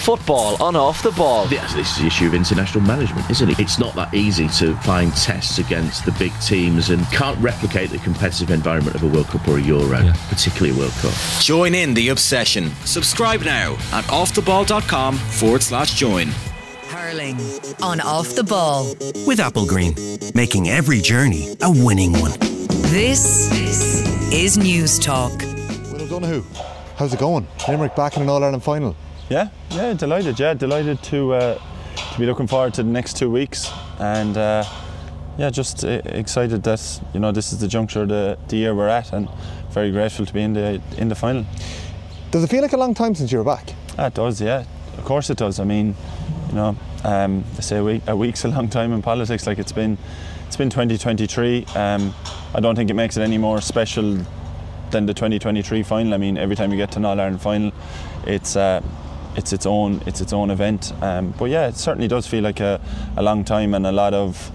Football on Off the Ball. Yes, this is the issue of international management, isn't it? It's not that easy to find tests against the big teams and can't replicate the competitive environment of a World Cup or a Euro, particularly a World Cup. Join in the obsession. Subscribe now at offtheball.com/join. Hurling on Off the Ball. With Applegreen, making every journey a winning one. This is News Talk. Will O'Donoghue, how's it going? Limerick back in an All-Ireland final. Yeah, delighted to be looking forward to the next 2 weeks, and just excited that this is the juncture of the year we're at, and very grateful to be in the final. Does it feel like a long time since you were back? It does, yeah. Of course it does. I mean, they say a week's a long time in politics. Like it's been 2023. I don't think it makes it any more special than the 2023 final. I mean, every time you get to an All-Ireland final, it's its own event. But yeah, it certainly does feel like a long time, and a lot of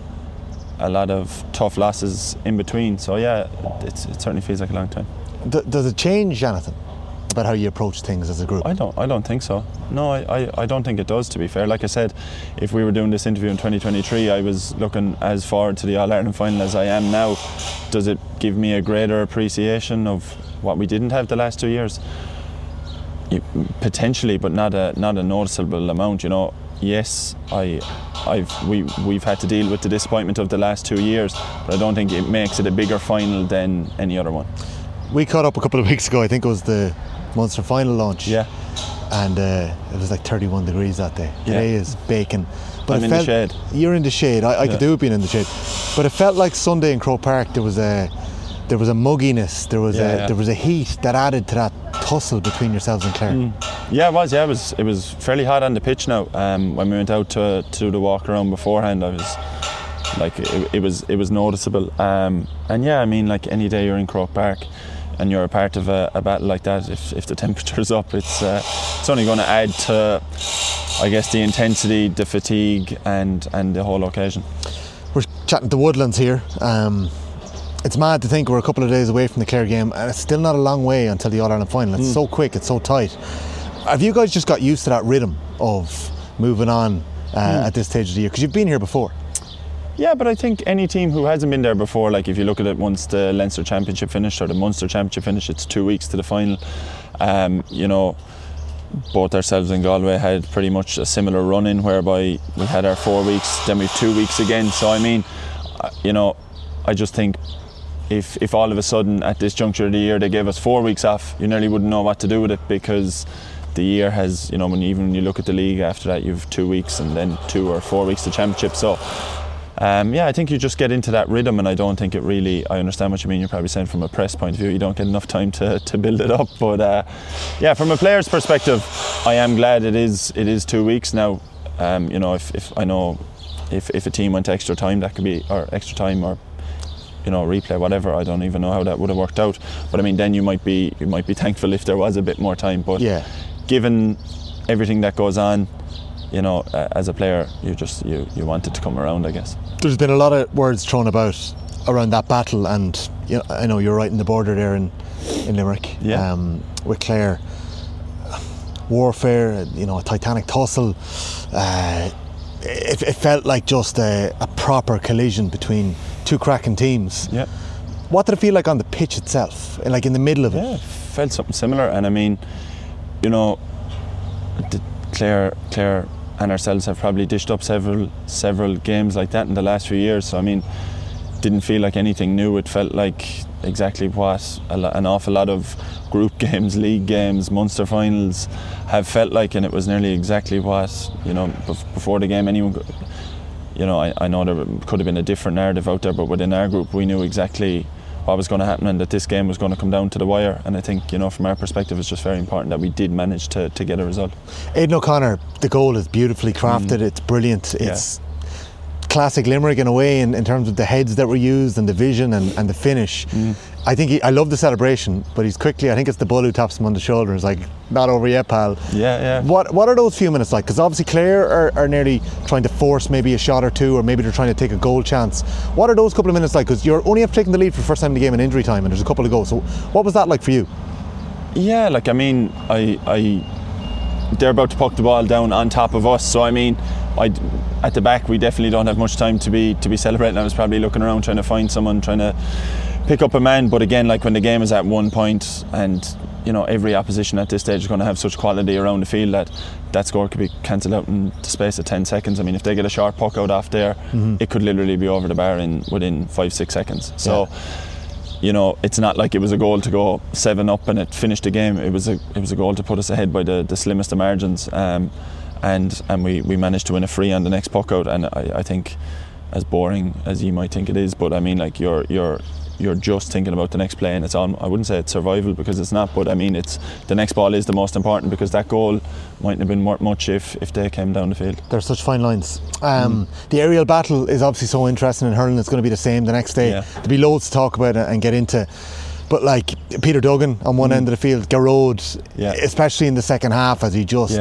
tough losses in between. So yeah, it certainly feels like a long time. Does it change, Jonathan, about how you approach things as a group? I don't think so. No, I don't think it does, to be fair. Like I said, if we were doing this interview in 2023, I was looking as forward to the All-Ireland final as I am now. Does it give me a greater appreciation of what we didn't have the last 2 years? Potentially, but not a noticeable amount. Yes, we've had to deal with the disappointment of the last 2 years, but I don't think it makes it a bigger final than any other one. We caught up a couple of weeks ago. I think it was the Munster final launch. Yeah. And it was like 31 degrees that day. Today is baking. But I'm in the shade. You're in the shade. I could do it being in the shade. But it felt like Sunday in Croke Park. There was a mugginess. There was a heat that added to that tussle between yourselves and Clare. Yeah, it was. Yeah, it was fairly hot on the pitch now. When we went out to do the walk around beforehand, I was like, it was noticeable. And yeah, I mean, like any day you're in Croke Park and you're a part of a battle like that, if the temperature's up, it's only going to add to, I guess, the intensity, the fatigue, and the whole occasion. We're chatting to Woodlands here. It's mad to think we're a couple of days away from the Clare game, and it's still not a long way until the All-Ireland final. It's so quick, it's so tight. Have you guys just got used to that rhythm of moving on at this stage of the year? Because you've been here before. Yeah, but I think any team who hasn't been there before, like if you look at it once the Leinster Championship finished or the Munster Championship finished, it's 2 weeks to the final. Both ourselves and Galway had pretty much a similar run-in, whereby we had our 4 weeks, then we've 2 weeks again. So I mean, I just think if all of a sudden at this juncture of the year they gave us 4 weeks off, you nearly wouldn't know what to do with it, because the year has, when you look at the league after that, you've 2 weeks and then 2 or 4 weeks to championship. So I think you just get into that rhythm, and I don't think it really, I understand what you mean. You're probably saying from a press point of view you don't get enough time to build it up, but from a player's perspective, I am glad it is 2 weeks now. If a team went to extra time, that could be, or extra time, or replay, whatever, I don't even know how that would have worked out, but I mean, then you might be thankful if there was a bit more time. But given everything that goes on, as a player, you want it to come around, I guess. There's been a lot of words thrown about around that battle, and I know you're right in the border there in Limerick, with Clare. Warfare, a titanic tussle. It felt like just a proper collision between two cracking teams. Yeah. What did it feel like on the pitch itself, like in the middle of it? Yeah, felt something similar, and I mean, Clare and ourselves have probably dished up several games like that in the last few years. So I mean, didn't feel like anything new. It felt like exactly what an awful lot of group games, league games, Munster finals have felt like, and it was nearly exactly what before the game anyone. I know there could have been a different narrative out there, but within our group we knew exactly what was going to happen and that this game was going to come down to the wire. And I think, from our perspective, it's just very important that we did manage to get a result. Aidan O'Connor, the goal is beautifully crafted. It's brilliant. It's classic Limerick in a way, in terms of the heads that were used and the vision and the finish. I think I love the celebration, but he's quickly, I think it's the bull who taps him on the shoulder. It's like, not over yet, pal. Yeah. What are those few minutes like? Because obviously Clare are nearly trying to force maybe a shot or two, or maybe they're trying to take a goal chance. What are those couple of minutes like? Because you're only taking the lead for the first time in the game in injury time, and there's a couple of goals. So what was that like for you? Yeah, like I mean, they're about to puck the ball down on top of us. So I mean, at the back we definitely don't have much time to be celebrating. I was probably looking around trying to find someone, trying to pick up a man. But again, like when the game is at 1 point, and you know every opposition at this stage is going to have such quality around the field that score could be cancelled out in the space of 10 seconds. I mean, if they get a sharp puck out off there, it could literally be over the bar within 5-6 seconds. So you know, it's not like it was a goal to go 7 up and it finished the game. It was a goal to put us ahead by the slimmest of margins, and we managed to win a free on the next puck out. And I think, as boring as you might think it is, but I mean, like you're just thinking about the next play, and it's on. I wouldn't say it's survival because it's not, but I mean it's the next ball is the most important, because that goal mightn't have been worth much if they came down the field. There's such fine lines. The aerial battle is obviously so interesting in hurling. It's going to be the same the next day. There'll be loads to talk about and get into. But like Peter Duggan on one end of the field, Garrod, especially in the second half, as he just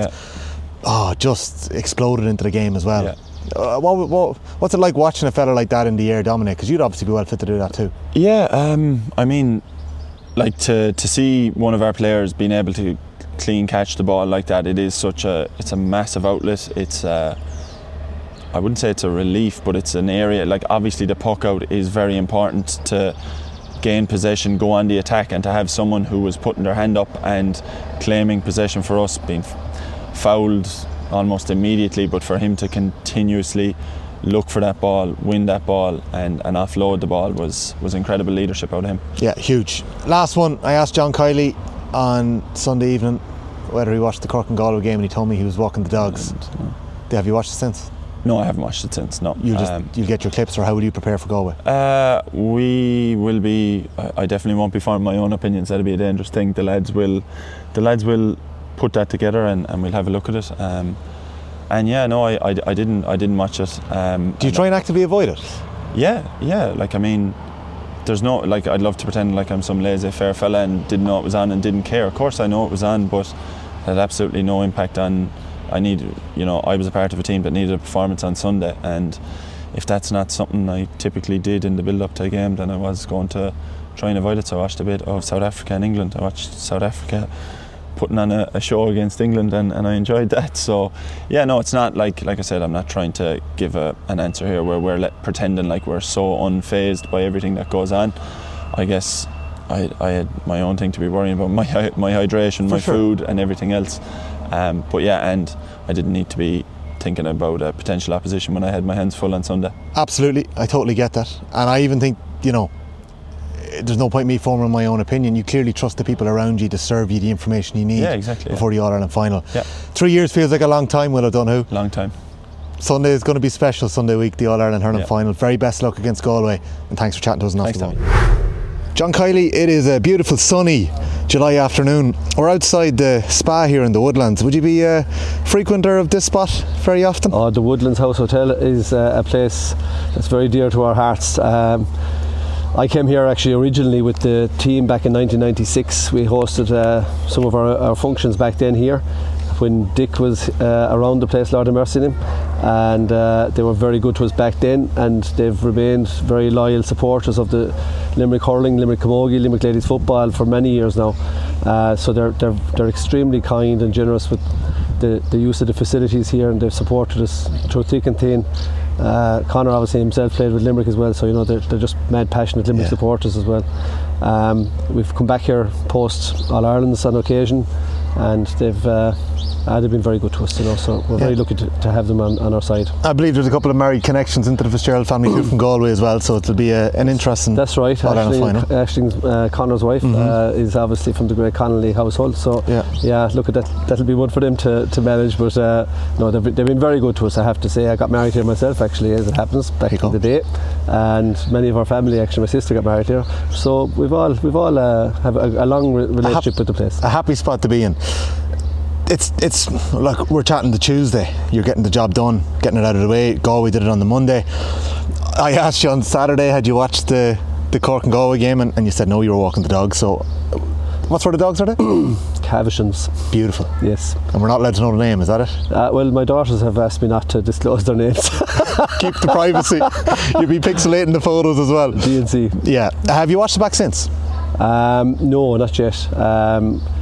exploded into the game as well. Yeah. What's it like watching a fella like that in the air dominate? Because you'd obviously be well fit to do that too. Yeah, I mean, like to see one of our players being able to clean catch the ball like that, it's a massive outlet. It's I wouldn't say it's a relief, but it's an area, like obviously the puck out is very important to gain possession, go on the attack, and to have someone who was putting their hand up and claiming possession for us, being fouled almost immediately, but for him to continuously look for that ball, win that ball, and offload the ball was incredible leadership out of him. Yeah, huge. Last one, I asked John Kiely on Sunday evening whether he watched the Cork and Galway game, and he told me he was walking the dogs. Have you watched it since? No, I haven't watched it since, no. You'll get your clips, or how will you prepare for Galway? We will be, I definitely won't be forming my own opinions. That'll be a dangerous thing. The lads will put that together, and we'll have a look at it. And yeah, no, I didn't watch it. Do you try and actively avoid it? Yeah. Like, I mean, there's no, like, I'd love to pretend like I'm some laissez-faire fella and didn't know it was on and didn't care. Of course I know it was on, but it had absolutely no impact on. I was a part of a team that needed a performance on Sunday, and if that's not something I typically did in the build-up to a game, then I was going to try and avoid it. So I watched a bit of South Africa and England. I watched South Africa putting on a show against England, and I enjoyed that. So yeah, no, it's not like I said, I'm not trying to give an answer here where we're pretending like we're so unfazed by everything that goes on. I guess I had my own thing to be worrying about, my hydration, my food and everything else. But yeah, and I didn't need to be thinking about a potential opposition when I had my hands full on Sunday. Absolutely, I totally get that. And I even think, there's no point in me forming my own opinion. You clearly trust the people around you to serve you the information you need before the All-Ireland final. 3 years feels like a long time, Will O'Donoghue. Long time. Sunday is going to be special, Sunday week, the All-Ireland hurling final. Very best luck against Galway, and thanks for chatting to us on Off the Ball. John Kiely, it is a beautiful sunny July afternoon. We're outside the spa here in the Woodlands. Would you be a frequenter of this spot very often? The Woodlands House Hotel is a place that's very dear to our hearts. I came here actually originally with the team back in 1996. We hosted some of our functions back then here when Dick was around the place, Lord have mercy on him, and they were very good to us back then, and they've remained very loyal supporters of the Limerick hurling, Limerick Camogie, Limerick ladies football for many years now. So they're extremely kind and generous with the use of the facilities here, and they've supported us through thick and thin. Conor obviously himself played with Limerick as well, so they're just mad passionate Limerick supporters as well. We've come back here post All Ireland's on occasion, and they've been very good to us, so we're very lucky to have them on our side. I believe there's a couple of married connections into the Fitzgerald family too from Galway as well, so it'll be an interesting. That's right. Aisling, Conor's wife, is obviously from the great Connolly household, so look at that. That'll be one for them to manage, but no, they've been very good to us, I have to say. I got married here myself, actually, as it happens, back in the day, and many of our family, actually, my sister got married here, so we've all have a long relationship with the place. A happy spot to be in. It's like we're chatting the Tuesday, you're getting the job done, getting it out of the way. Galway did it on the Monday. I asked you on Saturday, had you watched the Cork and Galway game, and you said no, you were walking the dogs. So what sort of dogs are they? Cavishans. Beautiful. Yes. And we're not allowed to know the name, is that it? Well, my daughters have asked me not to disclose their names. Keep the privacy. You'll be pixelating the photos as well. DNC. Yeah. Have you watched it back since? No, not yet.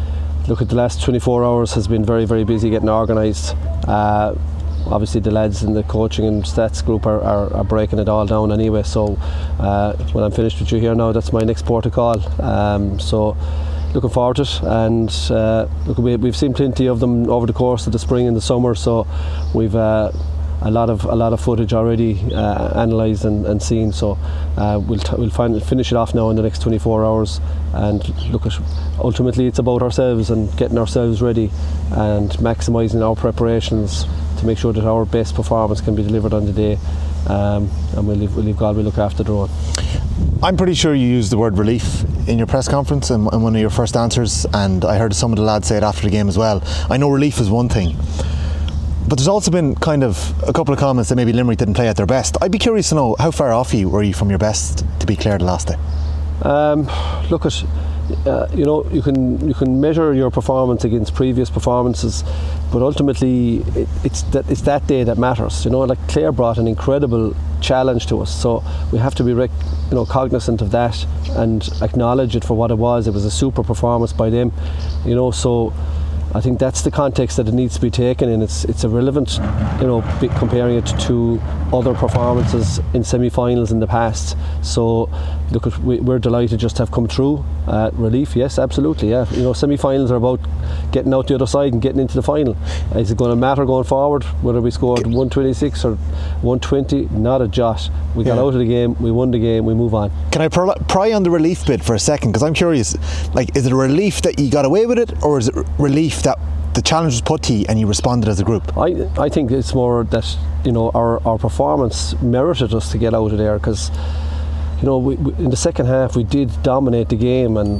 look, at the last 24 hours has been very, very busy getting organised. Obviously the lads in the coaching and stats group are breaking it all down anyway, so when I'm finished with you here now, that's my next port of call. So looking forward to it, and look, we've seen plenty of them over the course of the spring and the summer, so we've a lot of footage already analysed and seen, so we'll finish it off now in the next 24 hours and look at, ultimately it's about ourselves and getting ourselves ready and maximising our preparations to make sure that our best performance can be delivered on the day, and we'll leave God will look after the road. I'm pretty sure you used the word relief in your press conference in one of your first answers, and I heard some of the lads say it after the game as well. I know relief is one thing, but there's also been kind of a couple of comments that maybe Limerick didn't play at their best. I'd be curious to know, how far off were you from your best to be clear the last day? Look at, you can measure your performance against previous performances, but ultimately it's that day that matters. Like Clare brought an incredible challenge to us, so we have to be cognizant of that and acknowledge it for what it was. It was a super performance by them, so I think that's the context that it needs to be taken in. It's irrelevant, comparing it to other performances in semi-finals in the past. So look, we're delighted just to have come through. Relief, yes, absolutely, yeah. Semi-finals are about getting out the other side and getting into the final. Is it going to matter going forward whether we scored 126 or 120? Not a jot. We got out of the game, we won the game, we move on. Can I pry on the relief bit for a second? Because I'm curious, is it a relief that you got away with it, or is it relief that the challenge was put to you and you responded as a group? I think it's more that our performance merited us to get out of there, because we in the second half we did dominate the game, and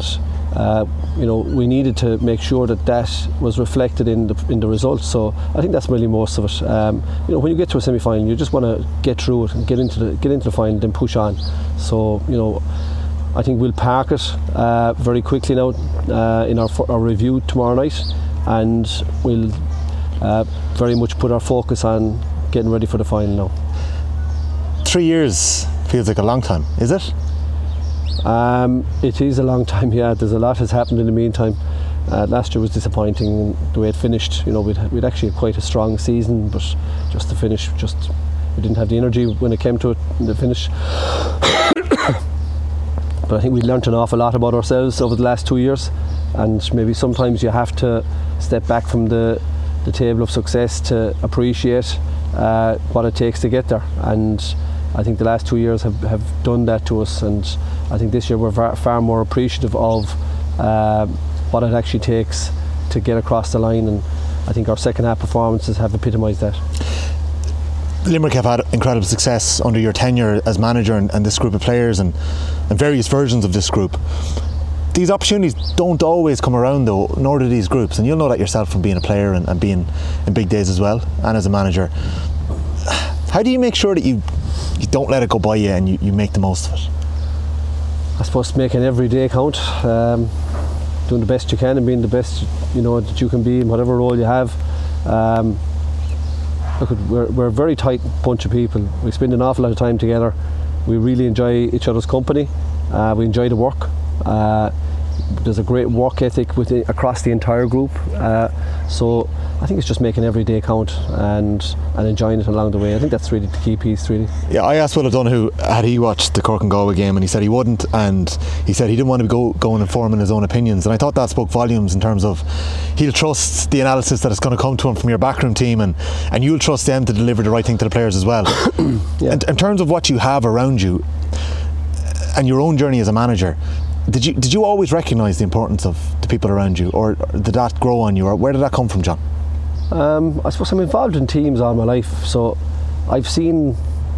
we needed to make sure that was reflected in the results. So I think that's really most of it. When you get to a semi-final, you just want to get through it and get into the final, then push on. So I think we'll park it very quickly now in our review tomorrow night, and we'll very much put our focus on getting ready for the final now. 3 years feels like a long time, is it? It is a long time, yeah. There's a lot has happened in the meantime. Last year was disappointing the way it finished. We'd actually had quite a strong season, but just to finish, we didn't have the energy when it came to it in the finish. But I think we learnt an awful lot about ourselves over the last 2 years, and maybe sometimes you have to step back from the table of success to appreciate what it takes to get there. And I think the last 2 years have done that to us, and I think this year we're far more appreciative of what it actually takes to get across the line, and I think our second half performances have epitomised that. Limerick have had incredible success under your tenure as manager and this group of players and various versions of this group. These opportunities don't always come around though, nor do these groups, and you'll know that yourself from being a player and being in big days as well, and as a manager. How do you make sure that you don't let it go by you and you make the most of it? I suppose making every day count, doing the best you can and being the best that you can be in whatever role you have. Look, we're a very tight bunch of people. We spend an awful lot of time together. We really enjoy each other's company. We enjoy the work. There's a great work ethic across the entire group. So I think it's just making every day count and enjoying it along the way. I think that's really the key piece, really. Yeah, I asked Will O'Donoghue had he watched the Cork and Galway game, and he said he wouldn't, and he said he didn't want to go and forming his own opinions, and I thought that spoke volumes in terms of he'll trust the analysis that is going to come to him from your backroom team, and you'll trust them to deliver the right thing to the players as well. Yeah. And in terms of what you have around you and your own journey as a manager, did you always recognise the importance of the people around you, or did that grow on you, or where did that come from, John? I suppose I'm involved in teams all my life, so I've seen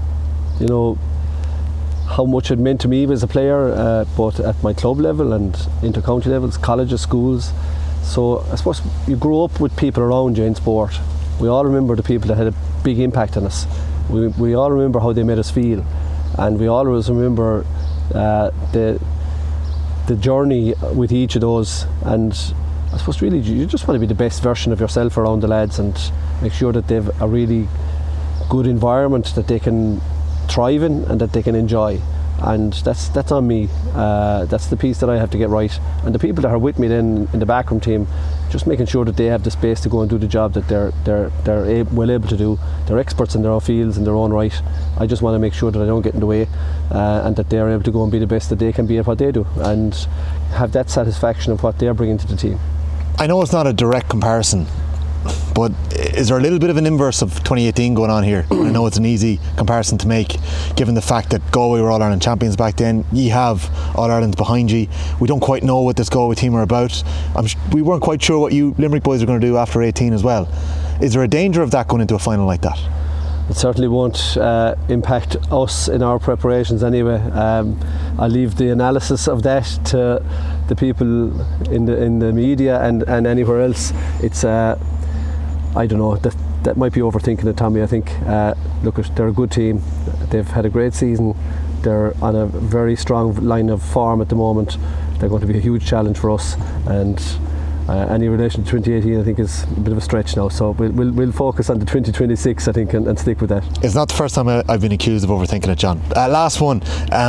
how much it meant to me as a player, both at my club level and inter-county levels, colleges, schools. So I suppose you grow up with people around you in sport. We all remember the people that had a big impact on us. We all remember how they made us feel, and we always remember the journey with each of those. And I suppose really you just want to be the best version of yourself around the lads and make sure that they've a really good environment that they can thrive in and that they can enjoy. and that's on me. That's the piece that I have to get right, and the people that are with me then in the backroom team, just making sure that they have the space to go and do the job that they're well able to do. They're experts in their own fields in their own right. I just want to make sure that I don't get in the way, and that they're able to go and be the best that they can be at what they do, and have that satisfaction of what they're bringing to the team. I know it's not a direct comparison, but is there a little bit of an inverse of 2018 going on here? I know it's an easy comparison to make, given the fact that Galway were All-Ireland champions back then. You have All-Irelands behind you. We don't quite know what this Galway team are about. We weren't quite sure what you Limerick boys are going to do after 18 as well. Is there a danger of that going into a final like that? It certainly won't impact us in our preparations anyway. I'll leave the analysis of that to the people in the media and anywhere else. It's I don't know, that might be overthinking it, Tommy. I think look, they're a good team. They've had a great season. They're on a very strong line of form at the moment. They're going to be a huge challenge for us, and any relation to 2018 I think is a bit of a stretch now, so we'll focus on the 2026 I think and stick with that. It's not the first time I've been accused of overthinking it, John. Last one,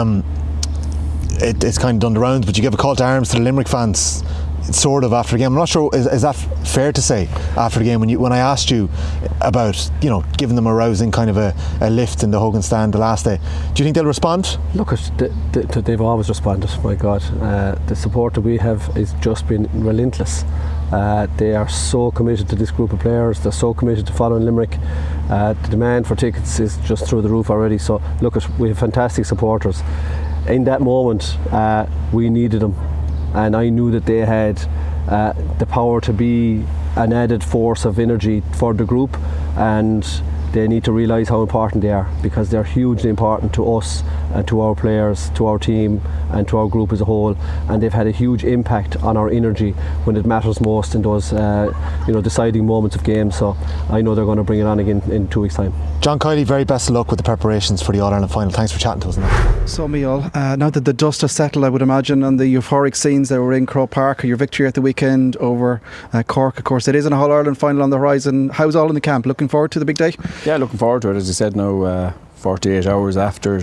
it's kind of done the rounds, but you gave a call to arms to the Limerick fans sort of after the game. I'm not sure, is that fair to say after the game, when I asked you about, you know, giving them a rousing kind of a lift in the Hogan stand the last day, do you think they'll respond? Look, they've always responded. My God, the support that we have has just been relentless. They are so committed to this group of players. They're so committed to following Limerick. The demand for tickets is just through the roof already. So look, we have fantastic supporters. In that moment, we needed them, and I knew that they had the power to be an added force of energy for the group, and they need to realise how important they are, because they're hugely important to us and to our players, to our team and to our group as a whole, and they've had a huge impact on our energy when it matters most in those deciding moments of games. So I know they're going to bring it on again in 2 weeks' time. John Kiely, very best of luck with the preparations for the All-Ireland final. Thanks for chatting to us now. So Miall, now that the dust has settled, I would imagine, on the euphoric scenes that were in Croke Park, your victory at the weekend over Cork, of course, it is an All-Ireland final on the horizon. How's all in the camp? Looking forward to the big day? Yeah, looking forward to it. As you said now, 48 hours after,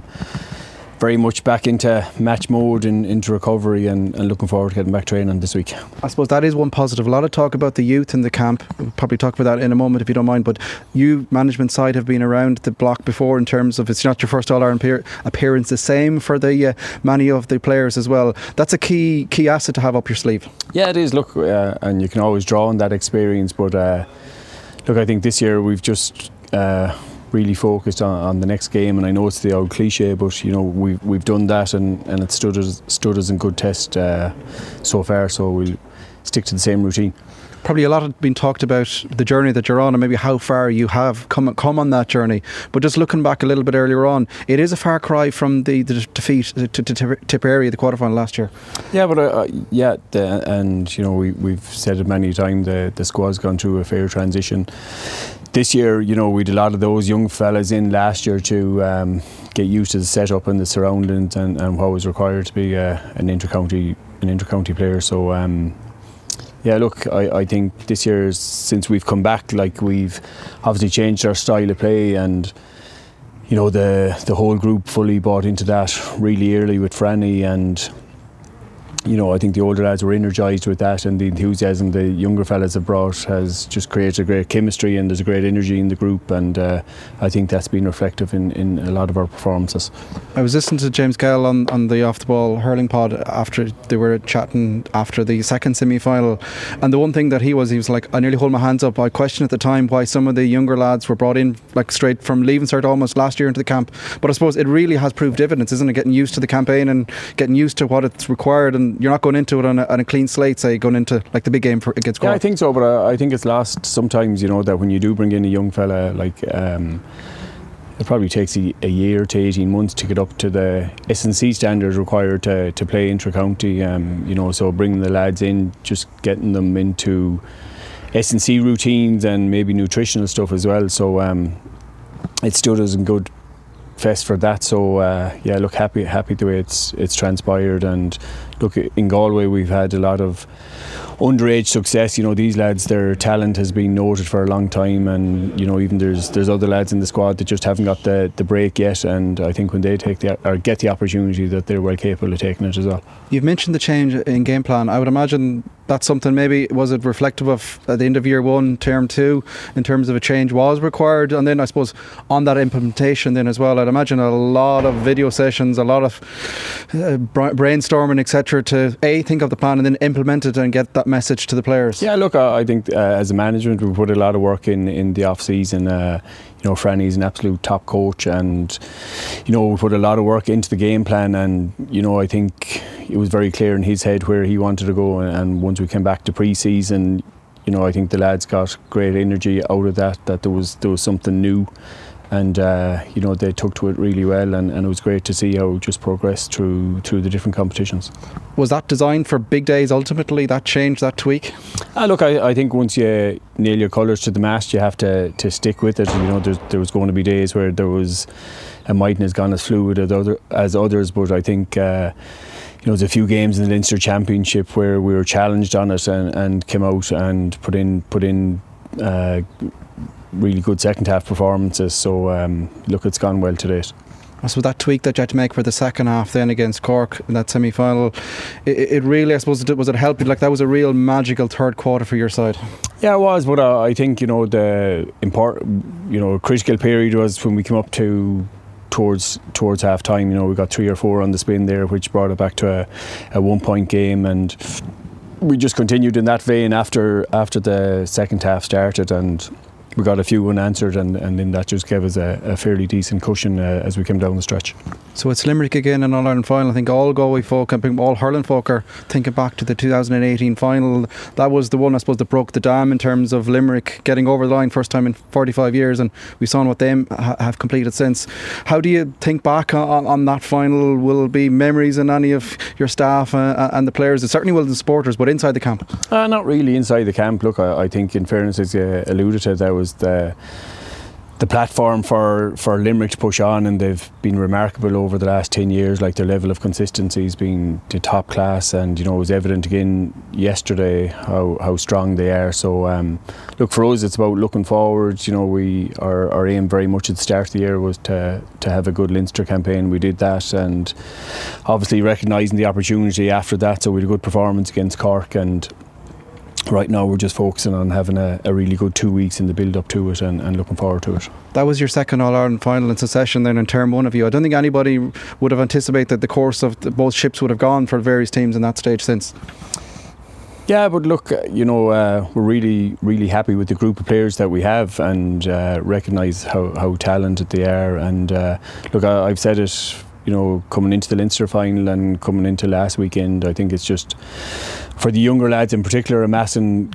very much back into match mode and into recovery, and looking forward to getting back training this week. I suppose that is one positive. A lot of talk about the youth in the camp. We'll probably talk about that in a moment if you don't mind, but you, management side, have been around the block before in terms of, it's not your first All-Ireland appearance, the same for the many of the players as well. That's a key asset to have up your sleeve. Yeah, it is. Look, and you can always draw on that experience, but look, I think this year we've just really focused on the next game, and I know it's the old cliche, but you know, we've done that, and it stood us in good test so far, so we'll stick to the same routine. Probably a lot has been talked about the journey that you're on and maybe how far you have come on that journey, but just looking back a little bit earlier on, it is a far cry from the defeat to Tipperary, the quarterfinal last year. Yeah, but and you know, we've said it many times, the squad's gone through a fair transition. This year, you know, we had a lot of those young fellas in last year to get used to the setup and the surroundings and what was required to be an intercounty player. So yeah, look, I think this year, since we've come back, like, we've obviously changed our style of play, and you know, the whole group fully bought into that really early with Franny, and you know, I think the older lads were energised with that, and the enthusiasm the younger fellas have brought has just created a great chemistry, and there's a great energy in the group, and I think that's been reflective in a lot of our performances. I was listening to James Gale on the Off the Ball hurling pod after they were chatting after the second semi-final, and the one thing that he was like, I nearly hold my hands up. I questioned at the time why some of the younger lads were brought in like straight from leaving cert almost last year into the camp, but I suppose it really has proved dividends, isn't it, getting used to the campaign and getting used to what it's required, and you're not going into it on a clean slate, say, going into like the big game against Cork. Yeah, I think so, but I think it's lost sometimes, you know, that when you do bring in a young fella, like it probably takes a year to 18 months to get up to the S&C standards required to play intra-county, you know, so bringing the lads in, just getting them into S&C routines and maybe nutritional stuff as well, so it stood us in good fest for that. So yeah, look, happy the way it's transpired, and look, in Galway we've had a lot of underage success. You know, these lads, their talent has been noted for a long time, and you know, even there's other lads in the squad that just haven't got the break yet, and I think when they get the opportunity, that they're well capable of taking it as well. You've mentioned the change in game plan. I would imagine that's something, maybe was it reflective of at the end of year 1, term 2, in terms of a change was required, and then I suppose on that implementation then as well, I'd imagine a lot of video sessions, a lot of brainstorming, etc., to think of the plan and then implement it and get that message to the players. Yeah, look, I think as a management we put a lot of work in the off season. You know, Franny's an absolute top coach, and you know, we put a lot of work into the game plan, and you know, I think it was very clear in his head where he wanted to go, and once we came back to pre-season, you know, I think the lads got great energy out of that there was something new, and you know, they took to it really well, and it was great to see how it just progressed through the different competitions. Was that designed for big days ultimately, that change, that tweak? Look, I think once you nail your colours to the mast, you have to stick with it. You know, there was going to be days where it mightn't have gone as fluid as others, but I think you know, there's a few games in the Leinster Championship where we were challenged on it and came out and put in really good second half performances. So look, it's gone well to date. So that tweak that you had to make for the second half then against Cork in that semi-final, it really, I suppose, was it helped? Like, that was a real magical third quarter for your side. Yeah, it was, but I think, you know, the important, you know, critical period was when we came up towards half time. You know, we got 3 or 4 on the spin there, which brought it back to a 1-point game, and we just continued in that vein after the second half started, and we got a few unanswered, and then that just gave us a fairly decent cushion as we came down the stretch. So it's Limerick again in All-Ireland final. I think all Galway folk, I think all hurling folk are thinking back to the 2018 final. That was the one, I suppose, that broke the dam in terms of Limerick getting over the line first time in 45 years, and we've seen what they have completed since. How do you think back on that final? Will it be memories in any of your staff and the players? It certainly will the supporters, but inside the camp? Not really inside the camp. Look, I think, in fairness, as you alluded to, there was the platform for Limerick to push on, and they've been remarkable over the last 10 years. Like, their level of consistency has been to top class, and you know, it was evident again yesterday how strong they are. So look, for us it's about looking forward. You know, our aim very much at the start of the year was to have a good Leinster campaign. We did that, and obviously recognising the opportunity after that, so we had a good performance against Cork, and right now we're just focusing on having a really good 2 weeks in the build up to it, and looking forward to it. That was your second All-Ireland final in succession then in term 1 of you. I don't think anybody would have anticipated that the course of both ships would have gone for various teams in that stage since. Yeah, but look, you know, we're really, really happy with the group of players that we have, and recognise how talented they are. And look, I've said it, you know, coming into the Leinster final and coming into last weekend, I think it's just, for the younger lads in particular, amassing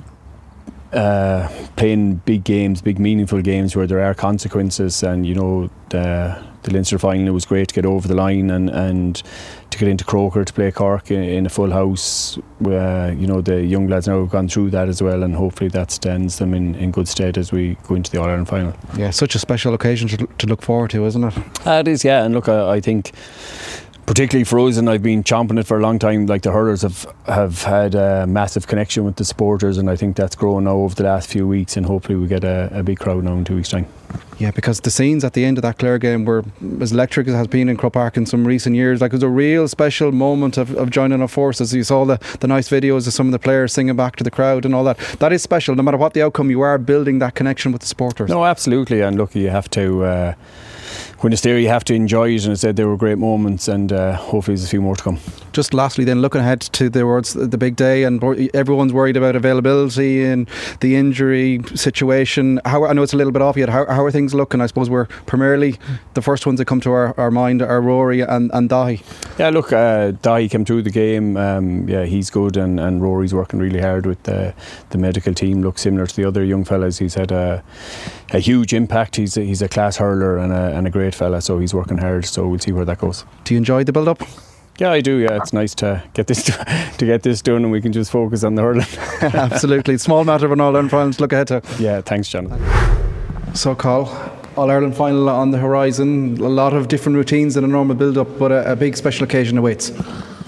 playing big games, big meaningful games where there are consequences. And you know, the Leinster final, it was great to get over the line and to get into Croker to play Cork in a full house. You know, the young lads now have gone through that as well, and hopefully that stands them in good stead as we go into the All-Ireland final. Yeah, such a special occasion to look forward to, isn't it? It is, yeah. And look, I think particularly for us, and I've been chomping it for a long time, like, the hurlers have had a massive connection with the supporters, and I think that's grown now over the last few weeks, and hopefully we get a big crowd now in 2 weeks' time. Yeah, because the scenes at the end of that Clare game were as electric as it has been in Croke Park in some recent years. Like, it was a real special moment of joining our forces. You saw the nice videos of some of the players singing back to the crowd and all that. That is special. No matter what the outcome, you are building that connection with the supporters. No, absolutely. And look, you have to when it's there, you have to enjoy it, and I said they were great moments, and hopefully there's a few more to come. Just lastly then, looking ahead to the big day, and everyone's worried about availability and the injury situation. I know it's a little bit off yet. How are things looking? I suppose we're primarily, the first ones that come to our mind are Rory and Dahi. Yeah, look, Dahi came through the game. Yeah, he's good, and Rory's working really hard with the medical team. Looks similar to the other young fellas. He's had a huge impact. He's a class hurler and a great fella, so he's working hard. So we'll see where that goes. Do you enjoy the build-up? Yeah, I do. Yeah, it's nice to get this done, and we can just focus on the hurling. Absolutely, small matter of an All-Ireland final to look ahead to. Yeah, thanks, Jonathan. So, Carl, All-Ireland final on the horizon. A lot of different routines than a normal build-up, but a big special occasion awaits.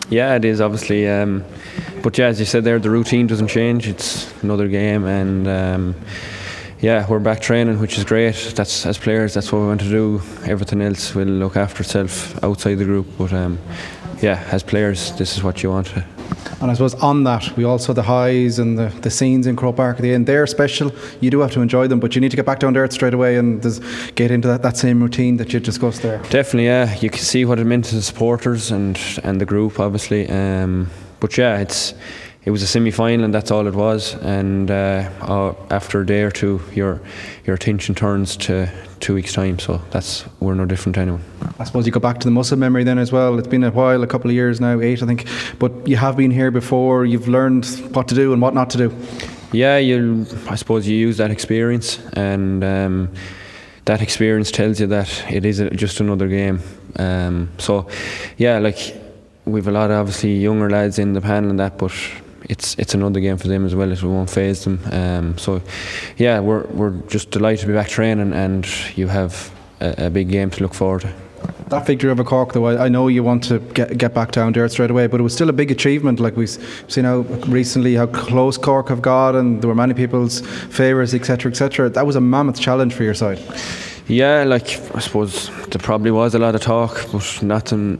Yeah, it is obviously. But yeah, as you said there, the routine doesn't change. It's another game, and yeah, we're back training, which is great. That's, as players, that's what we want to do. Everything else will look after itself outside the group. But yeah, as players, this is what you want. And I suppose on that, we all saw the highs and the scenes in Croke Park at the end. They're special. You do have to enjoy them, but you need to get back down to earth straight away and get into that same routine that you discussed there. Definitely, yeah. You can see what it meant to the supporters and the group, obviously. But yeah, it was a semi-final, and that's all it was. And after a day or two, your attention turns to 2 weeks' time. So we're no different to anyone. I suppose you go back to the muscle memory then as well. It's been a while, a couple of years now, 8 I think. But you have been here before. You've learned what to do and what not to do. Yeah, I suppose you use that experience, and that experience tells you that it is just another game. So yeah, like we've a lot of obviously younger lads in the panel and that, but it's another game for them as well. It won't faze them. So yeah, we're just delighted to be back training, and you have a big game to look forward to. That victory over Cork, though, I know you want to get back down to earth straight away, but it was still a big achievement. Like we've seen how recently how close Cork have got, and there were many people's favourites, etc., etc. That was a mammoth challenge for your side. Yeah, like I suppose there probably was a lot of talk, but nothing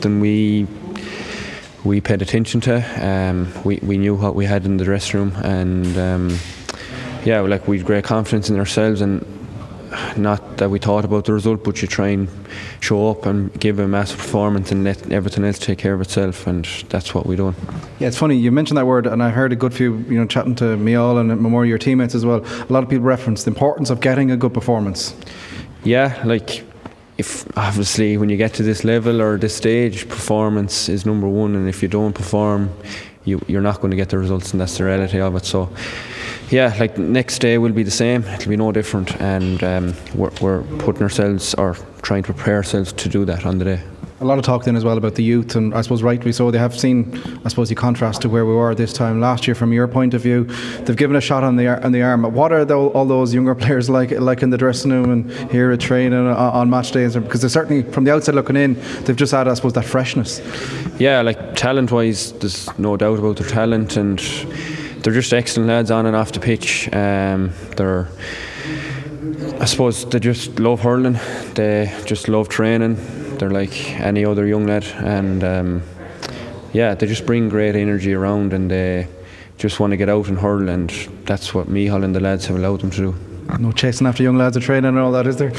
we paid attention to. We knew what we had in the dressing room, and yeah, like we had great confidence in ourselves, and not that we thought about the result, but you try and show up and give a massive performance and let everything else take care of itself, and that's what we done. Yeah, it's funny you mentioned that word, and I heard a good few, chatting to Miall and more of your teammates as well. A lot of people reference the importance of getting a good performance. Yeah, like if obviously when you get to this level or this stage, performance is number one, and if you don't perform, you're not going to get the results, and that's the reality of it. So yeah, like next day will be the same. It'll be no different, and we're putting ourselves or trying to prepare ourselves to do that on the day. A lot of talk then as well about the youth, and I suppose rightly so. They have seen, I suppose, the contrast to where we were this time last year. From your point of view, they've given a shot on the arm. What are all those younger players like in the dressing room and here at training on match days? Because they're certainly, from the outside looking in, they've just had, I suppose, that freshness. Yeah, like talent-wise, there's no doubt about their talent, and they're just excellent lads on and off the pitch. I suppose they just love hurling. They just love training. They're like any other young lad, and yeah, they just bring great energy around, and they just want to get out and hurl, and that's what Micheál and the lads have allowed them to do. No chasing after young lads or training and all that, is there?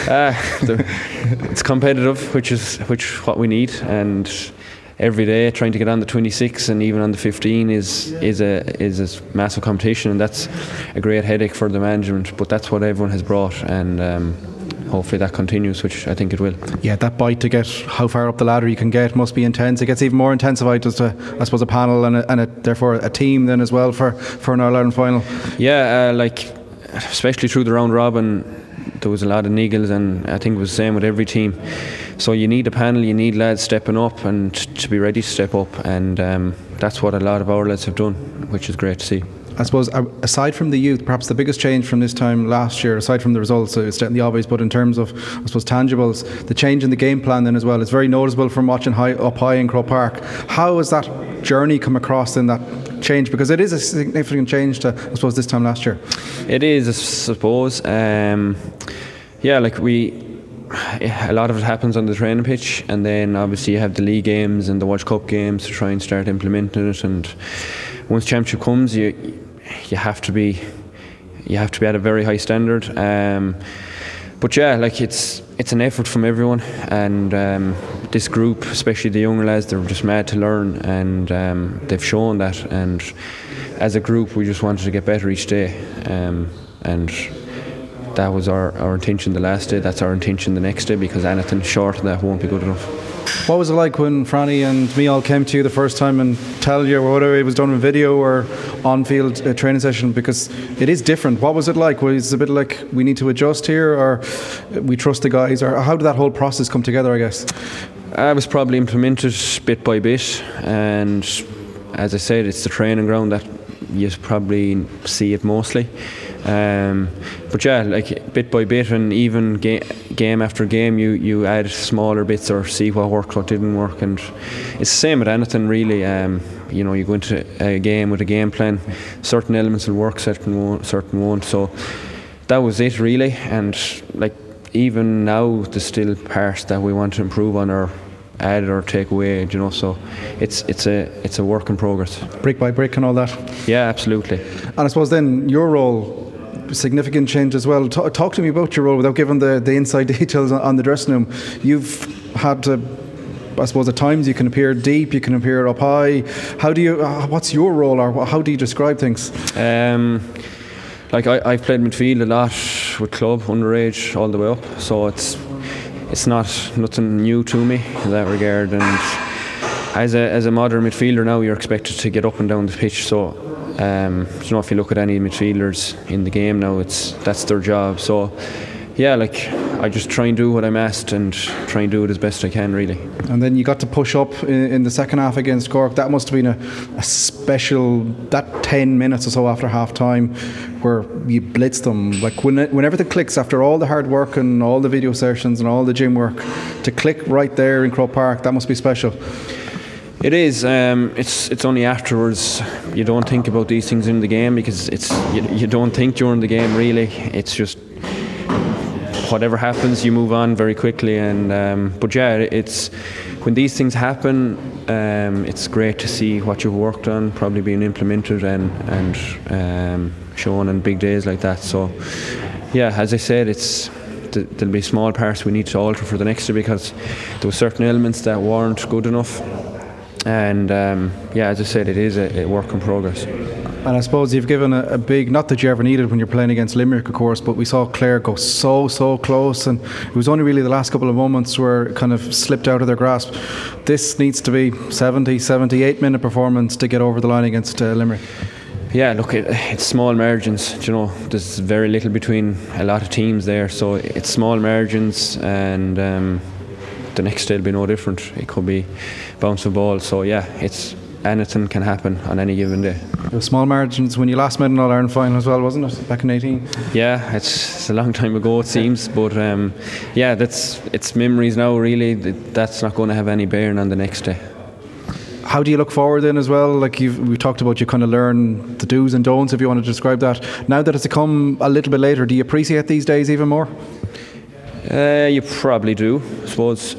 It's competitive, which what we need, and every day trying to get on the 26 and even on the 15 is a massive competition, and that's a great headache for the management, but that's what everyone has brought, and hopefully that continues, which I think it will. Yeah, that bite to get how far up the ladder you can get must be intense. It gets even more intensified as to, I suppose, a panel and therefore a team then as well for an All-Ireland final. Yeah, like especially through the round robin, there was a lot of niggles, and I think it was the same with every team. So you need a panel, you need lads stepping up and to be ready to step up, and that's what a lot of our lads have done, which is great to see. I suppose aside from the youth, perhaps the biggest change from this time last year, aside from the results, it's definitely obvious, but in terms of, I suppose, tangibles, the change in the game plan then as well, it's very noticeable from watching up high in Croke Park. How has that journey come across in that change? Because it is a significant change to, I suppose, this time last year. It is, I suppose. Yeah, like a lot of it happens on the training pitch, and then obviously you have the league games and the World Cup games to try and start implementing it, and once championship comes, you have to be at a very high standard. But yeah, like it's an effort from everyone, and this group, especially the younger lads, they're just mad to learn, and they've shown that, and as a group we just wanted to get better each day, and that was our intention the last day. That's our intention the next day, because anything short of that won't be good enough. What was it like when Franny and Micheál came to you the first time and tell you, whether it was done in video or on-field training session, because it is different? What was it like? Was it a bit like, we need to adjust here, or we trust the guys, or how did that whole process come together, I guess? I was probably implemented bit by bit, and as I said, it's the training ground that you probably see it mostly. But yeah, like bit by bit, and even game after game, you add smaller bits or see what worked, what didn't work, and it's the same with anything really. You know, you go into a game with a game plan, certain elements will work, certain won't. So that was it really, and like even now there's still parts that we want to improve on or add or take away, you know, so it's a work in progress. Brick by brick and all that. Yeah, absolutely. And I suppose then your role, significant change as well. Talk to me about your role without giving the inside details on the dressing room. You've had to, I suppose at times you can appear deep, you can appear up high. How do you, what's your role, or how do you describe things? Like I've played midfield a lot with club, underage, all the way up, so it's not nothing new to me in that regard. And as a modern midfielder now, you're expected to get up and down the pitch. So you know, if you look at any midfielders in the game now, that's their job. So yeah, like I just try and do what I'm asked and try and do it as best I can, really. And then you got to push up in the second half against Cork. That must have been a special, that 10 minutes or so after half time where you blitzed them. Like whenever it clicks, after all the hard work and all the video sessions and all the gym work, to click right there in Croke Park, that must be special. It is. It's only afterwards you don't think about these things in the game, because you don't think during the game really. It's just whatever happens, you move on very quickly. And but yeah, it's when these things happen, it's great to see what you've worked on probably being implemented and shown on big days like that. So yeah, as I said, there'll be small parts we need to alter for the next year, because there were certain elements that weren't good enough. And yeah, as I said, it is a work in progress. And I suppose you've given a big, not that you ever needed when you're playing against Limerick, of course, but we saw Clare go so close, and it was only really the last couple of moments where it kind of slipped out of their grasp. This needs to be 78 minute performance to get over the line against Limerick. Yeah, look, it's small margins, you know, there's very little between a lot of teams there, so it's small margins, and the next day will be no different. It could be bounce of ball, so yeah, anything can happen on any given day. There were small margins when you last met an All-Ireland final as well, wasn't it? Back in 18? Yeah, it's a long time ago it seems, but yeah, it's memories now really. That's not going to have any bearing on the next day. How do you look forward then as well? Like we've talked about, you kind of learn the do's and don'ts, if you want to describe that. Now that it's come a little bit later, do you appreciate these days even more? You probably do, I suppose.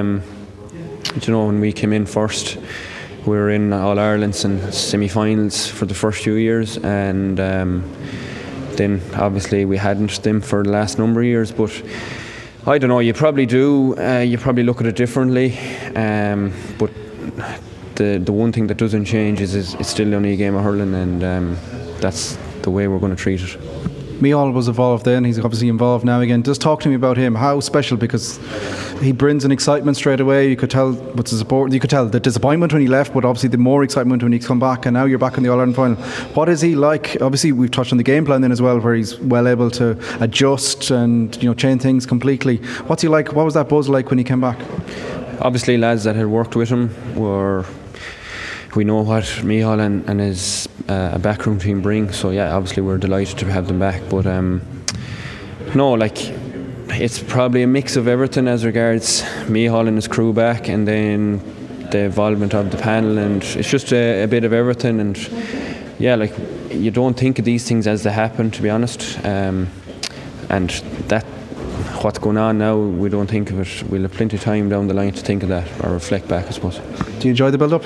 You know, when we came in first, we were in All-Irelands and semi-finals for the first few years, and then obviously we hadn't them for the last number of years. But I don't know, you probably do. You probably look at it differently. But the one thing that doesn't change is it's still only a game of hurling, and that's the way we're going to treat it. Micheál was involved then, he's obviously involved now again. Just talk to me about him. How special, because he brings an excitement straight away. You could tell you could tell the disappointment when he left, but obviously the more excitement when he's come back, and now you're back in the All-Ireland final. What is he like? Obviously we've touched on the game plan then as well, where he's well able to adjust and, you know, change things completely. What's he like? What was that buzz like when he came back? Obviously lads that had worked with him we know what Micheál and his backroom team bring, so yeah, obviously we're delighted to have them back. But no, like it's probably a mix of everything as regards Micheál and his crew back, and then the involvement of the panel, and it's just a bit of everything. And yeah, like you don't think of these things as they happen, to be honest, and that what's going on now, we don't think of it. We'll have plenty of time down the line to think of that or reflect back, I suppose. Do you enjoy the build-up?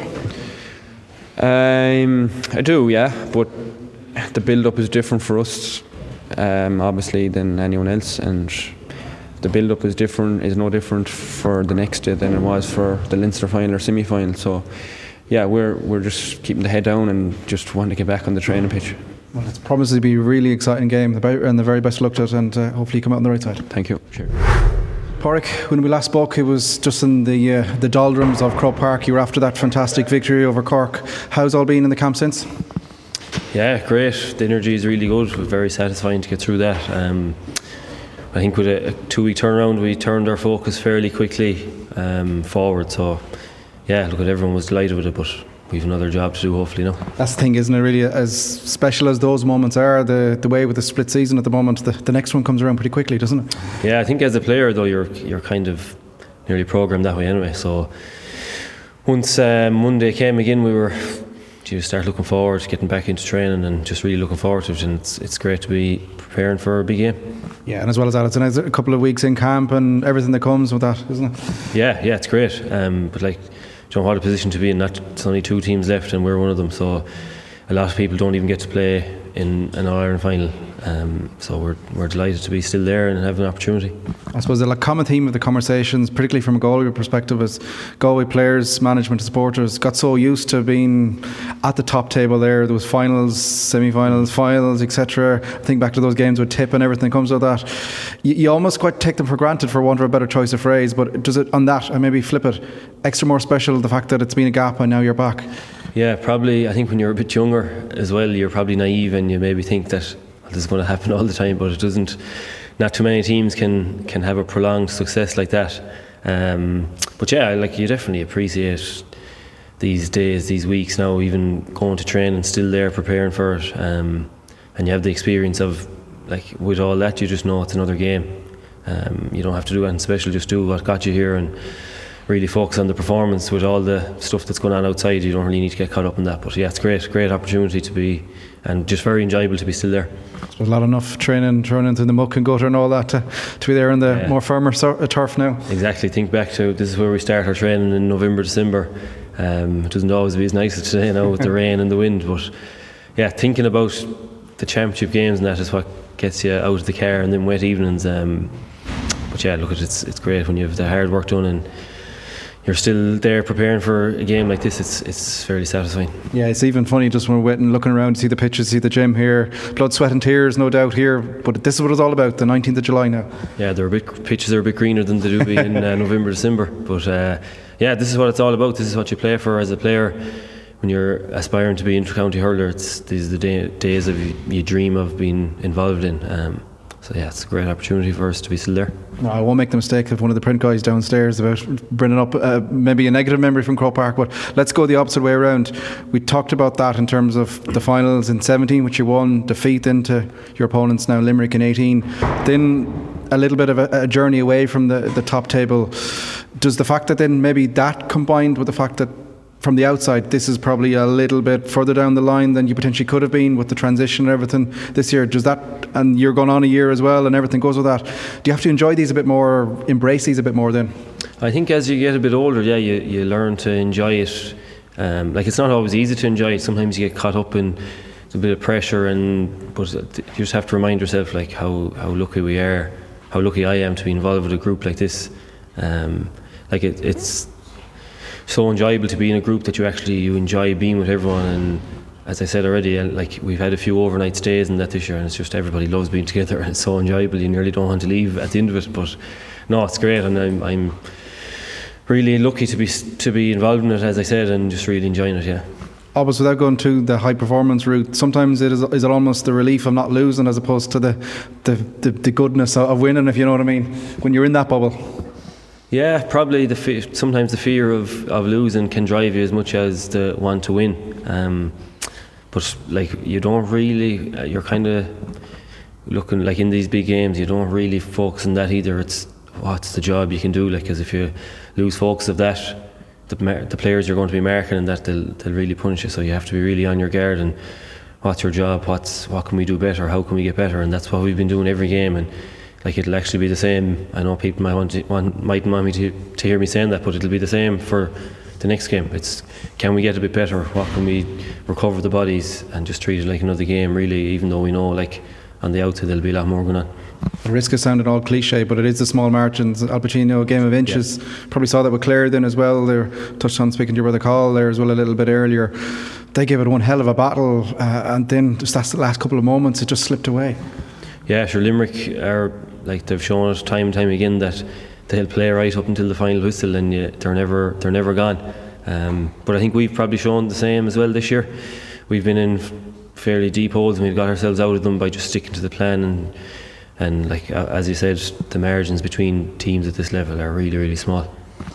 I do, yeah, but the build-up is different for us, obviously, than anyone else, and the build-up is no different for the next day than it was for the Leinster final or semi-final. So, yeah, we're just keeping the head down and just want to get back on the training pitch. Well, it's promised to be a really exciting game, and the very best luck to it, and hopefully you come out on the right side. Thank you. Cheers. Pádraig, when we last spoke, it was just in the doldrums of Croke Park. You were after that fantastic victory over Cork. How's all been in the camp since? Yeah, great. The energy is really good. It was very satisfying to get through that. I think with a 2-week turnaround, we turned our focus fairly quickly forward. So, yeah, look, everyone was delighted with it, but we've another job to do, hopefully. That's the thing, isn't it, really? As special as those moments are, the way with the split season at the moment, the next one comes around pretty quickly, doesn't it? Yeah, I think as a player though, you're kind of nearly programmed that way anyway. So once Monday came again, we were to start looking forward to getting back into training and just really looking forward to it, and it's great to be preparing for a big game. Yeah, and as well as that, it's a couple of weeks in camp and everything that comes with that, isn't it? Yeah, it's great. But like, you know, what a position to be in. There's only 2 teams left and we're one of them, so a lot of people don't even get to play in an All-Ireland final. So we're delighted to be still there and have an opportunity. I suppose the common theme of the conversations, particularly from a Galway perspective, is Galway players, management, supporters got so used to being at the top table there. There was finals, semi-finals, finals, etc. Think back to those games with Tip and everything that comes with that. You almost quite take them for granted, for want of a better choice of phrase. But does it, on that, and maybe flip it, extra more special the fact that it's been a gap and now you're back? Yeah, probably. I think when you're a bit younger as well, you're probably naive and you maybe think that this is going to happen all the time, but it doesn't. Not too many teams can have a prolonged success like that. But yeah, like, you definitely appreciate these days, these weeks now, even going to train and still there preparing for it. And you have the experience of, like, with all that, you just know it's another game. You don't have to do anything special, just do what got you here and really focus on the performance. With all the stuff that's going on outside, you don't really need to get caught up in that. But yeah, it's great opportunity to be, and just very enjoyable to be still there. There's a lot enough training thrown into the muck and gutter and all that to be there on the more firmer turf now. Exactly. Think back to, this is where we start our training in November, December. It doesn't always be as nice as today now with the rain and the wind, but yeah, thinking about the championship games and that is what gets you out of the car and then wet evenings. But yeah, look, it's great when you have the hard work done and you're still there preparing for a game like this. It's fairly satisfying. Yeah, it's even funny just when we're waiting, looking around to see the pitches, see the gym here, blood, sweat and tears, no doubt here. But this is what it's all about, the 19th of July now. Yeah, pitches are a bit greener than they do be in November, December. But yeah, this is what it's all about. This is what you play for as a player. When you're aspiring to be inter-county hurler, these are the days of you dream of being involved in. So yeah, it's a great opportunity for us to be still there. No, I won't make the mistake of one of the print guys downstairs about bringing up maybe a negative memory from Croke Park, but let's go the opposite way around. We talked about that in terms of the finals in 17, which you won, defeat into your opponents now Limerick in 18, then a little bit of a journey away from the top table. Does the fact that then maybe that combined with the fact that from the outside, this is probably a little bit further down the line than you potentially could have been with the transition and everything this year. Does that, and you're going on a year as well and everything goes with that, do you have to enjoy these a bit more, embrace these a bit more then? I think as you get a bit older, yeah, you learn to enjoy it. Like, it's not always easy to enjoy it. Sometimes you get caught up in a bit of pressure, but you just have to remind yourself like how lucky we are, how lucky I am to be involved with a group like this. Like it's so enjoyable to be in a group that you enjoy being with everyone. And as I said already, like, we've had a few overnight stays and that this year, and it's just everybody loves being together and it's so enjoyable. You nearly don't want to leave at the end of it. But no, it's great, and I'm really lucky to be involved in it, as I said, and just really enjoying it. Yeah. Almost without going to the high performance route, sometimes is it almost the relief of not losing as opposed to the goodness of winning, if you know what I mean, when you're in that bubble. Yeah, probably sometimes the fear of losing can drive you as much as the want to win. But like, you don't really, you're kind of looking, like, in these big games, you don't really focus on that either. It's what's the job you can do, like, because if you lose focus of that, the players you're going to be marking and that they'll really punish you. So you have to be really on your guard and what's your job, what can we do better, how can we get better, and that's what we've been doing every game. And like, it'll actually be the same. I know people mightn't want me to hear me saying that, but it'll be the same for the next game. It's, can we get a bit better? What can we recover the bodies and just treat it like another game, really, even though we know, like, on the outside there'll be a lot more going on. The risk is sounding all cliche, but it is the small margins. Al Pacino, a game of inches. Yeah. Probably saw that with Clare then as well. They touched on, speaking to your brother Carl there as well a little bit earlier. They gave it one hell of a battle, and then just that's the last couple of moments, it just slipped away. Yeah, sure. Limerick are, like, they've shown us time and time again that they'll play right up until the final whistle, and they're never gone. But I think we've probably shown the same as well this year. We've been in fairly deep holes and we've got ourselves out of them by just sticking to the plan, and like, as you said, the margins between teams at this level are really, really small.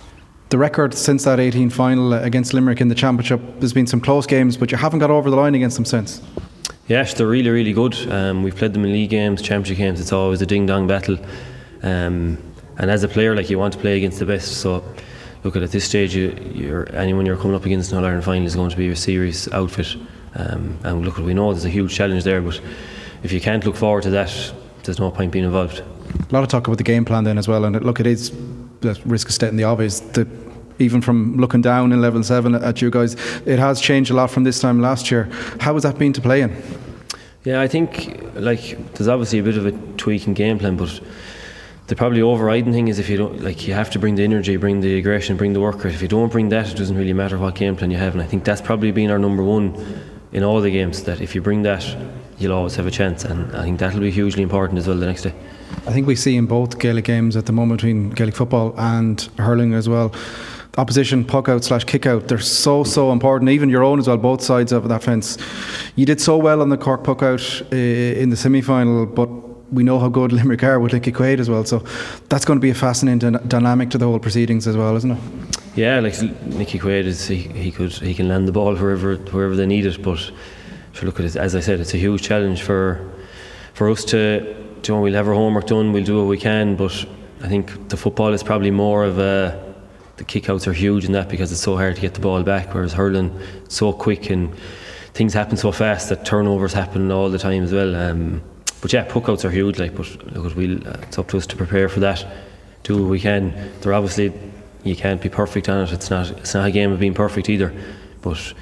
the record since that 18 final against Limerick in the championship, there's been some close games, but you haven't got over the line against them since. Yes, they're really, really good. We've played them in league games, championship games. It's always a ding-dong battle. And as a player, like, you want to play against the best. So, look, at this stage, anyone you're coming up against in All-Ireland final is going to be a serious outfit. And look, we know there's a huge challenge there, but if you can't look forward to that, there's no point being involved. A lot of talk about the game plan then as well, and look, it is the risk of stating the obvious. Even from looking down in level 7 at you guys, it has changed a lot from this time last year. How has that been to play in? Yeah, I think, like, there's obviously a bit of a tweak in game plan, but the probably overriding thing is, if you don't, like, you have to bring the energy, bring the aggression, bring the work rate. If you don't bring that, it doesn't really matter what game plan you have, and I think that's probably been our number one in all the games, that if you bring that, you'll always have a chance, and I think that'll be hugely important as well the next day. I think we see in both Gaelic games at the moment, between Gaelic football and hurling as well, opposition puck out / kick out, they're so important, even your own as well, both sides of that fence. You did so well on the Cork puck out in the semi-final, but we know how good Limerick are with Nicky Quaid as well, so that's going to be a fascinating dynamic to the whole proceedings as well, isn't it? Yeah, like, Nicky Quaid is, he can land the ball wherever they need it, but sure, look at it, as I said, it's a huge challenge for us to, we'll have our homework done, we'll do what we can, but I think the football is probably more of the kickouts are huge in that, because it's so hard to get the ball back, whereas hurling, it's so quick and things happen so fast that turnovers happen all the time as well. But yeah, puckouts are huge, like, but look, it's up to us to prepare for that, do what we can. They're obviously, you can't be perfect on it. It's not a game of being perfect either. But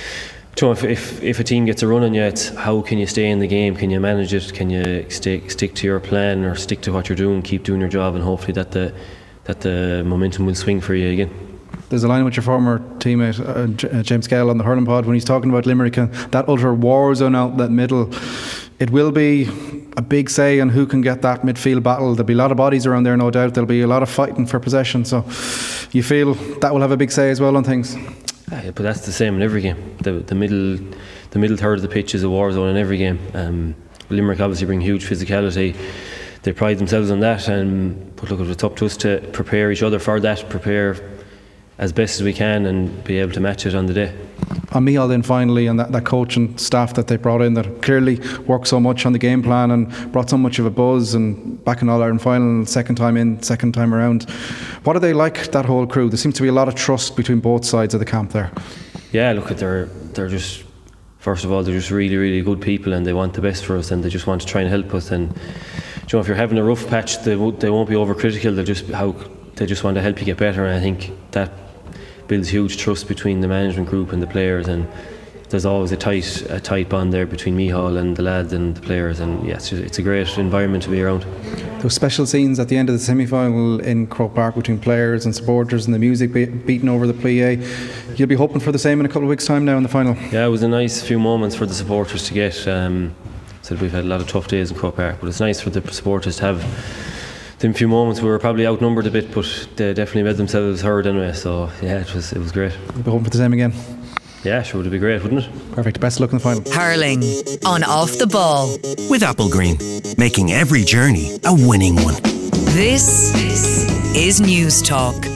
if a team gets a run on you, it's how can you stay in the game? Can you manage it? Can you stick to your plan, or stick to what you're doing, keep doing your job, and hopefully that the momentum will swing for you again. There's a line with your former teammate James Gale on the hurling pod when he's talking about Limerick and that utter war zone out that middle. It will be a big say on who can get that midfield battle. There'll be a lot of bodies around there, no doubt. There'll be a lot of fighting for possession, so you feel that will have a big say as well on things. Yeah, but that's the same in every game. The middle third of the pitch is a war zone in every game. Limerick obviously bring huge physicality. They pride themselves on that, but look, it's up to us to prepare each other for that, prepare as best as we can, and be able to match it on the day. On Micheál then finally, and that coach and staff that they brought in, that clearly worked so much on the game plan and brought so much of a buzz, and back in All-Ireland final, second time around. What are they like, that whole crew? There seems to be a lot of trust between both sides of the camp there. Yeah, look, they're just, first of all, they're just really, really good people, and they want the best for us, and they just want to try and help us. And if you're having a rough patch, they won't be overcritical. They just want to help you get better, and I think that builds huge trust between the management group and the players, and there's always a tight bond there between Micheál and the lads and the players, and yeah, it's a great environment to be around. Those special scenes at the end of the semi-final in Croke Park between players and supporters, and the music beating over the plie, you'll be hoping for the same in a couple of weeks' time now in the final. Yeah, it was a nice few moments for the supporters to get. So we've had a lot of tough days in Croke Park, but it's nice for the supporters to have them few moments. We were probably outnumbered a bit, but they definitely made themselves heard anyway, so yeah, it was great. We'll be hoping for the same again. Yeah, sure, would be great, wouldn't it? Perfect, best of luck in the final. Hurling on Off the Ball with Applegreen, making every journey a winning one. This is News Talk.